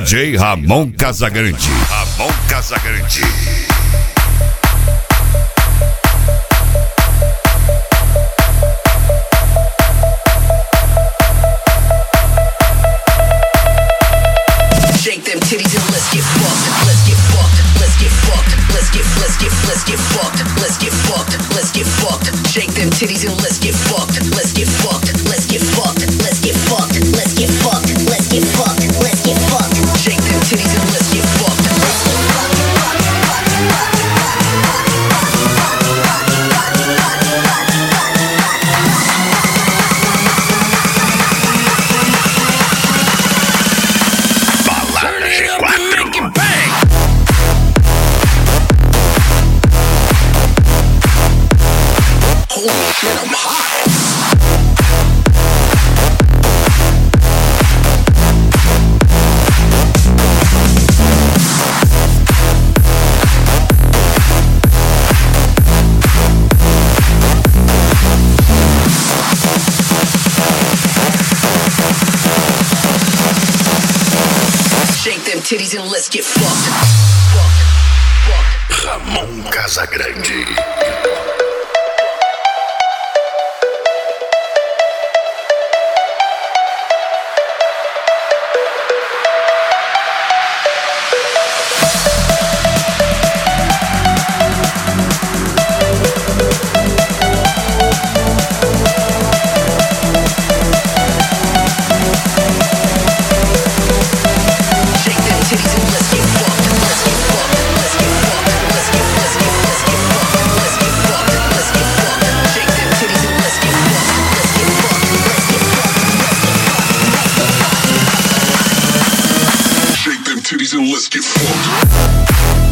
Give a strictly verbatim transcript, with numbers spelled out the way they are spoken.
J Ramon Casagrande. Ramon Casagrande. Shake them titties and let's get fucked. Let's get fucked. Let's get fucked. Let's get let's get let's get fucked. Let's get fucked. Let's get fucked. Shake them titties and let's get fucked. Let's get fucked. Let's get fucked. Let's get fucked. Let's get fucked. Let's get fucked. Let's get fucked. Shake them titties and let's get fucked. Titties and let's get fucked. Fucked. Fucked. Ramon Casagrande. Titties and let's get fucked.